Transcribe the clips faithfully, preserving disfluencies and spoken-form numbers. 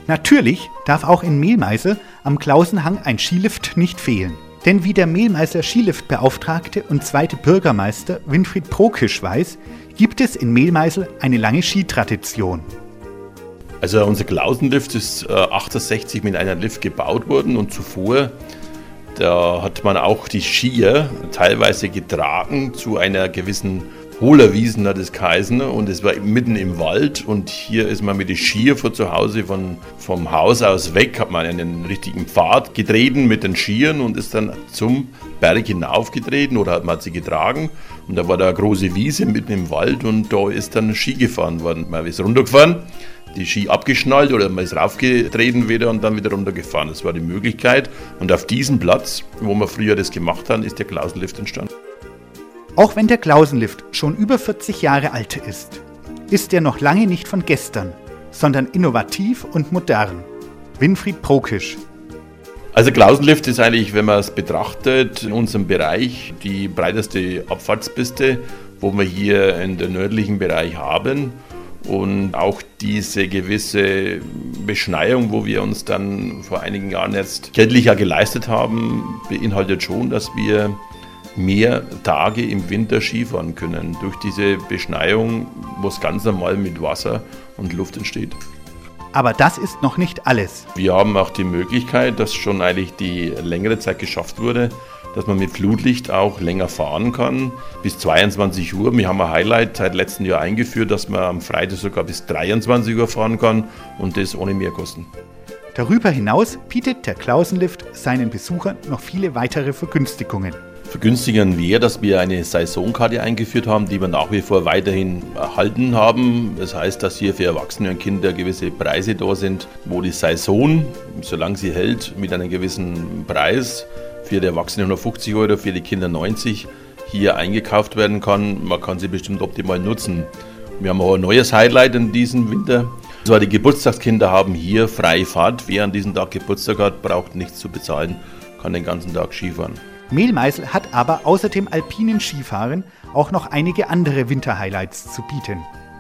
Natürlich darf auch in Mehlmeisel am Klausenhang ein Skilift nicht fehlen. Denn wie der Mehlmeißler Skiliftbeauftragte und zweite Bürgermeister Winfried Prokisch weiß, gibt es in Mehlmeisel eine lange Skitradition. Also unser Klausenlift ist äh, achtundsechzig mit einem Lift gebaut worden und zuvor, da hat man auch die Skier teilweise getragen zu einer gewissen Hohlerwiesen, hat es geheißen, und es war mitten im Wald und hier ist man mit den Skier von zu Hause, von, vom Haus aus weg, hat man einen richtigen Pfad getreten mit den Skiern und ist dann zum Berg hinaufgetreten oder hat man sie getragen und da war da eine große Wiese mitten im Wald und da ist dann Ski gefahren worden. Man ist runtergefahren, die Ski abgeschnallt oder man ist raufgetreten wieder und dann wieder runtergefahren. Das war die Möglichkeit und auf diesem Platz, wo wir früher das gemacht haben, ist der Klausenlift entstanden. Auch wenn der Klausenlift schon über vierzig Jahre alt ist, ist er noch lange nicht von gestern, sondern innovativ und modern. Winfried Prokisch. Also Klausenlift ist eigentlich, wenn man es betrachtet, in unserem Bereich die breiteste Abfahrtspiste, wo wir hier in den nördlichen Bereich haben. Und auch diese gewisse Beschneiung, wo wir uns dann vor einigen Jahren jetzt kenntlicher geleistet haben, beinhaltet schon, dass wir mehr Tage im Winter Skifahren können. Durch diese Beschneiung, wo es ganz normal mit Wasser und Luft entsteht. Aber das ist noch nicht alles. Wir haben auch die Möglichkeit, dass schon eigentlich die längere Zeit geschafft wurde, dass man mit Flutlicht auch länger fahren kann, bis zweiundzwanzig Uhr. Wir haben ein Highlight seit letztem Jahr eingeführt, dass man am Freitag sogar bis dreiundzwanzig Uhr fahren kann und das ohne Mehrkosten. Darüber hinaus bietet der Klausenlift seinen Besuchern noch viele weitere Vergünstigungen. Vergünstigern wir, dass wir eine Saisonkarte eingeführt haben, die wir nach wie vor weiterhin erhalten haben. Das heißt, dass hier für Erwachsene und Kinder gewisse Preise da sind, wo die Saison, solange sie hält, mit einem gewissen Preis, für die Erwachsenen hundertfünfzig Euro, für die Kinder neunzig, hier eingekauft werden kann. Man kann sie bestimmt optimal nutzen. Wir haben auch ein neues Highlight in diesem Winter. Also die Geburtstagskinder haben hier freie Fahrt. Wer an diesem Tag Geburtstag hat, braucht nichts zu bezahlen, kann den ganzen Tag Skifahren. Mehlmeisel hat aber außer dem alpinen Skifahren auch noch einige andere Winterhighlights zu bieten.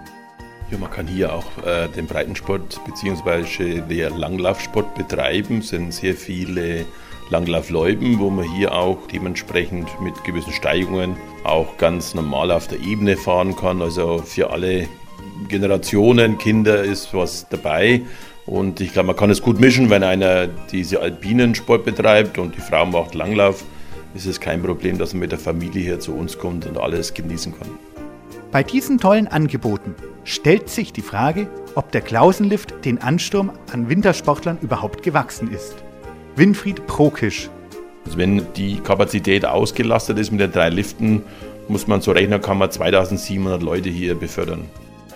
Ja, man kann hier auch äh, den Breitensport bzw. den Langlaufsport betreiben. Es sind sehr viele Langlaufloipen, wo man hier auch dementsprechend mit gewissen Steigungen auch ganz normal auf der Ebene fahren kann. Also für alle Generationen, Kinder ist was dabei. Und ich glaube, man kann es gut mischen, wenn einer diese alpinen Sport betreibt und die Frau macht Langlauf. Ist es kein Problem, dass man mit der Familie hier zu uns kommt und alles genießen kann. Bei diesen tollen Angeboten stellt sich die Frage, ob der Klausenlift den Ansturm an Wintersportlern überhaupt gewachsen ist. Winfried Prokisch. Also wenn die Kapazität ausgelastet ist mit den drei Liften, muss man so rechnen, kann man zweitausendsiebenhundert Leute hier befördern.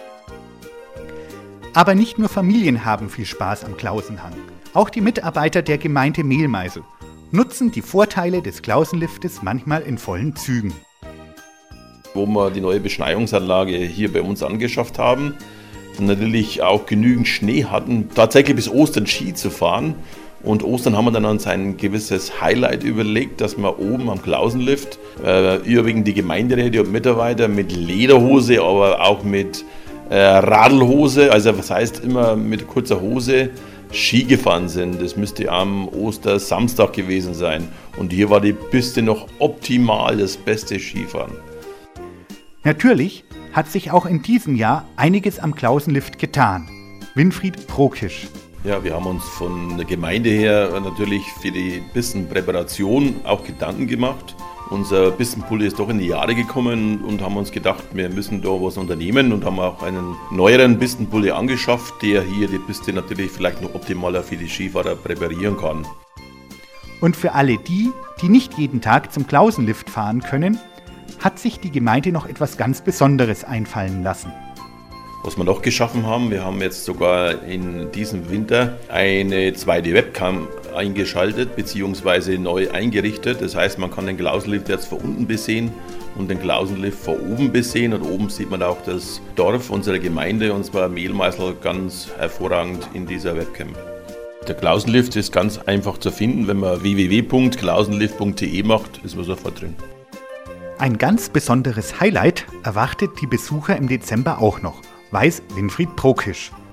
Aber nicht nur Familien haben viel Spaß am Klausenhang. Auch die Mitarbeiter der Gemeinde Mehlmeisel nutzen die Vorteile des Klausenliftes manchmal in vollen Zügen. Wo wir die neue Beschneiungsanlage hier bei uns angeschafft haben und natürlich auch genügend Schnee hatten, tatsächlich bis Ostern Ski zu fahren. Und Ostern haben wir dann uns ein gewisses Highlight überlegt, dass wir oben am Klausenlift äh, überwiegend die Gemeinderäte und Mitarbeiter mit Lederhose, aber auch mit äh, Radlhose, also das heißt immer mit kurzer Hose, Ski gefahren sind. Das müsste am Ostersamstag gewesen sein. Und hier war die Piste noch optimal das beste Skifahren. Natürlich hat sich auch in diesem Jahr einiges am Klausenlift getan. Winfried Prokisch. Ja, wir haben uns von der Gemeinde her natürlich für die Pistenpräparation auch Gedanken gemacht. Unser Pistenpool ist doch in die Jahre gekommen und haben uns gedacht, wir müssen da was unternehmen und haben auch einen neueren Pistenpool angeschafft, der hier die Piste natürlich vielleicht noch optimaler für die Skifahrer präparieren kann. Und für alle die, die nicht jeden Tag zum Klausenlift fahren können, hat sich die Gemeinde noch etwas ganz Besonderes einfallen lassen. Was wir noch geschaffen haben, wir haben jetzt sogar in diesem Winter eine zweite Webcam eingeschaltet bzw. neu eingerichtet. Das heißt, man kann den Klausenlift jetzt von unten besehen und den Klausenlift von oben besehen. Und oben sieht man auch das Dorf unserer Gemeinde, und zwar Mehlmeisel, ganz hervorragend in dieser Webcam. Der Klausenlift ist ganz einfach zu finden. Wenn man w w w punkt klausenlift punkt d e macht, ist man sofort drin. Ein ganz besonderes Highlight erwartet die Besucher im Dezember auch noch, weiß Winfried Prokisch.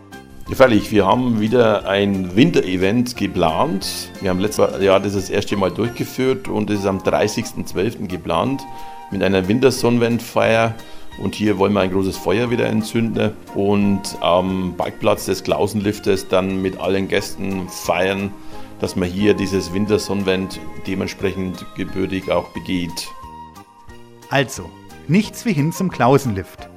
Ja, freilich, wir haben wieder ein Winterevent geplant. Wir haben letztes Jahr das das erste Mal durchgeführt und es ist am dreißigsten zwölften geplant mit einer Wintersonnenwendfeier. Und hier wollen wir ein großes Feuer wieder entzünden und am Parkplatz des Klausenliftes dann mit allen Gästen feiern, dass man hier dieses Wintersonnenwend dementsprechend gebürtig auch begeht. Also, nichts wie hin zum Klausenlift.